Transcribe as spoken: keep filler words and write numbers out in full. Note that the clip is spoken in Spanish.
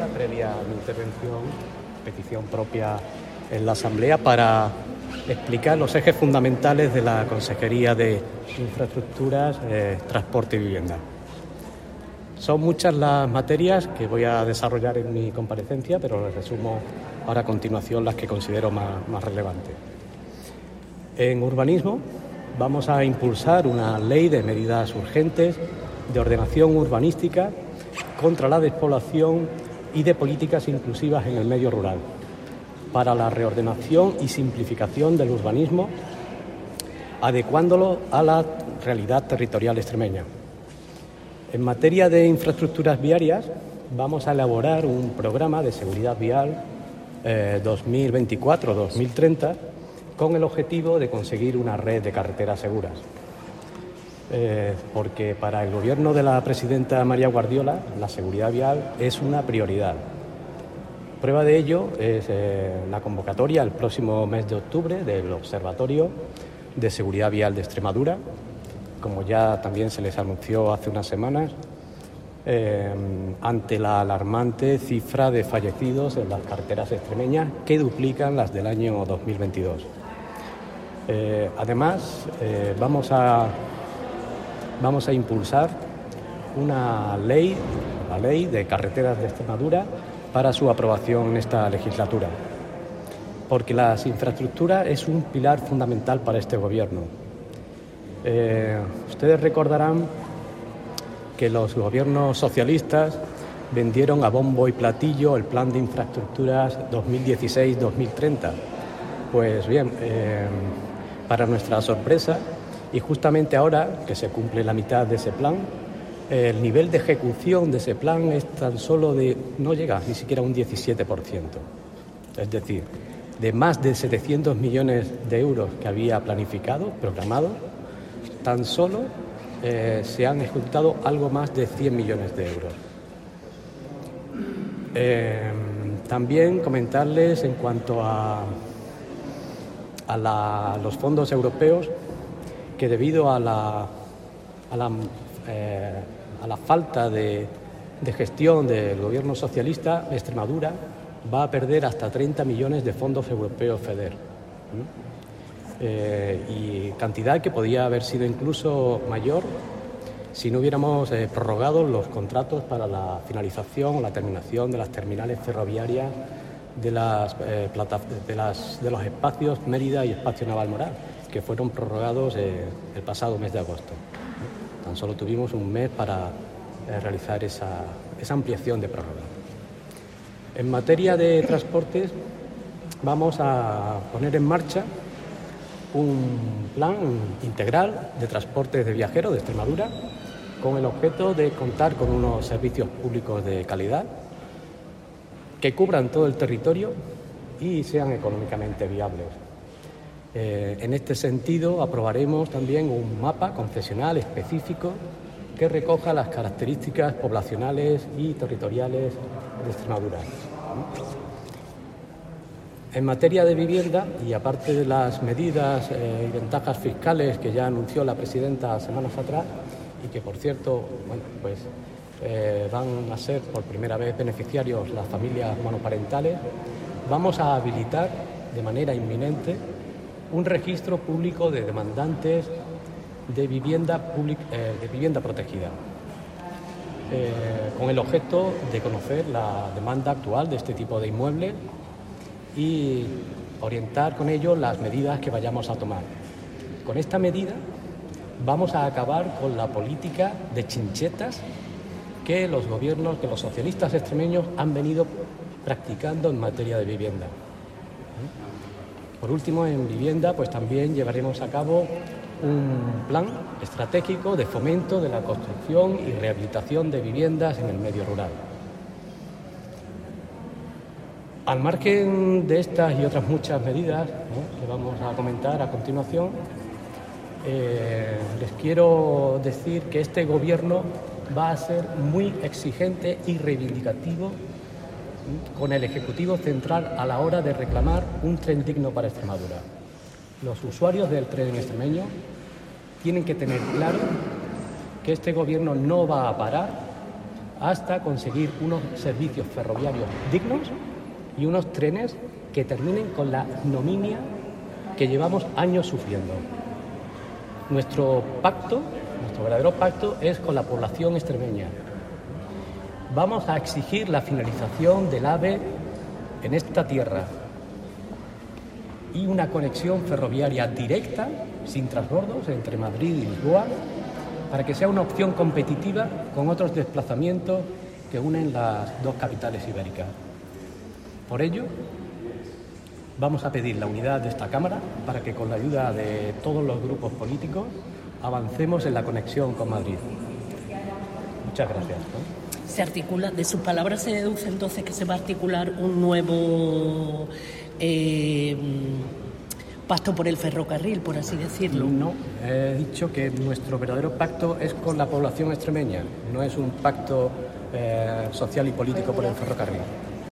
Previa a mi intervención, petición propia en la Asamblea para explicar los ejes fundamentales de la Consejería de Infraestructuras, eh, Transporte y Vivienda. Son muchas las materias que voy a desarrollar en mi comparecencia, pero les resumo ahora a continuación las que considero más, más relevantes. En urbanismo vamos a impulsar una ley de medidas urgentes de ordenación urbanística contra la despoblación y de políticas inclusivas en el medio rural, para la reordenación y simplificación del urbanismo, adecuándolo a la realidad territorial extremeña. En materia de infraestructuras viarias, vamos a elaborar un programa de seguridad vial eh, dos mil veinticuatro a dos mil treinta con el objetivo de conseguir una red de carreteras seguras. Eh, porque para el gobierno de la presidenta María Guardiola la seguridad vial es una prioridad. Prueba de ello es eh, la convocatoria el próximo mes de octubre del Observatorio de Seguridad Vial de Extremadura, como ya también se les anunció hace unas semanas, eh, ante la alarmante cifra de fallecidos en las carreteras extremeñas que duplican las del año dos mil veintidós. Eh, además, eh, vamos a Vamos a impulsar una ley, la ley de carreteras de Extremadura para su aprobación en esta legislatura, porque las infraestructuras es un pilar fundamental para este gobierno. Eh, ustedes recordarán que los gobiernos socialistas vendieron a bombo y platillo el plan de infraestructuras dos mil dieciséis a dos mil treinta. Pues bien, eh, para nuestra sorpresa, y justamente ahora que se cumple la mitad de ese plan, el nivel de ejecución de ese plan es tan solo de, no llega ni siquiera a un diecisiete por ciento. Es decir, de más de setecientos millones de euros que había planificado, programado, tan solo eh, se han ejecutado algo más de cien millones de euros. Eh, también comentarles en cuanto a, a la, los fondos europeos, que debido a la, a la, eh, a la falta de, de gestión del gobierno socialista, Extremadura va a perder hasta treinta millones de fondos europeos FEDER. ¿Mm? Eh, y cantidad que podía haber sido incluso mayor si no hubiéramos eh, prorrogado los contratos para la finalización o la terminación de las terminales ferroviarias de, las, eh, plata, de, las, de los espacios Mérida y Espacio Navalmoral, que fueron prorrogados eh, el pasado mes de agosto. Tan solo tuvimos un mes para eh, realizar esa, esa ampliación de prórroga. En materia de transportes, vamos a poner en marcha un plan integral de transportes de viajeros de Extremadura con el objeto de contar con unos servicios públicos de calidad que cubran todo el territorio y sean económicamente viables. Eh, en este sentido, aprobaremos también un mapa concesional específico que recoja las características poblacionales y territoriales de Extremadura. En materia de vivienda, y aparte de las medidas eh, y ventajas fiscales que ya anunció la presidenta semanas atrás, y que, por cierto, bueno, pues, eh, van a ser por primera vez beneficiarios las familias monoparentales, vamos a habilitar de manera inminente un registro público de demandantes de vivienda, public, eh, de vivienda protegida, eh, con el objeto de conocer la demanda actual de este tipo de inmuebles y orientar con ello las medidas que vayamos a tomar. Con esta medida vamos a acabar con la política de chinchetas que los gobiernos, que los socialistas extremeños han venido practicando en materia de vivienda. Por último, en vivienda, pues también llevaremos a cabo un plan estratégico de fomento de la construcción y rehabilitación de viviendas en el medio rural. Al margen de estas y otras muchas medidas, ¿no?, que vamos a comentar a continuación, eh, les quiero decir que este gobierno va a ser muy exigente y reivindicativo con el Ejecutivo Central a la hora de reclamar un tren digno para Extremadura. Los usuarios del tren extremeño tienen que tener claro que este gobierno no va a parar hasta conseguir unos servicios ferroviarios dignos y unos trenes que terminen con la ignominia que llevamos años sufriendo. Nuestro pacto, nuestro verdadero pacto es con la población extremeña. Vamos a exigir la finalización del AVE en esta tierra y una conexión ferroviaria directa, sin transbordos, entre Madrid y Lisboa, para que sea una opción competitiva con otros desplazamientos que unen las dos capitales ibéricas. Por ello, vamos a pedir la unidad de esta Cámara para que, con la ayuda de todos los grupos políticos, avancemos en la conexión con Madrid. Muchas gracias, ¿no? Se articula, de sus palabras se deduce entonces que se va a articular un nuevo eh, pacto por el ferrocarril, por así decirlo. No, he dicho que nuestro verdadero pacto es con la población extremeña, no es un pacto eh, social y político por el ferrocarril.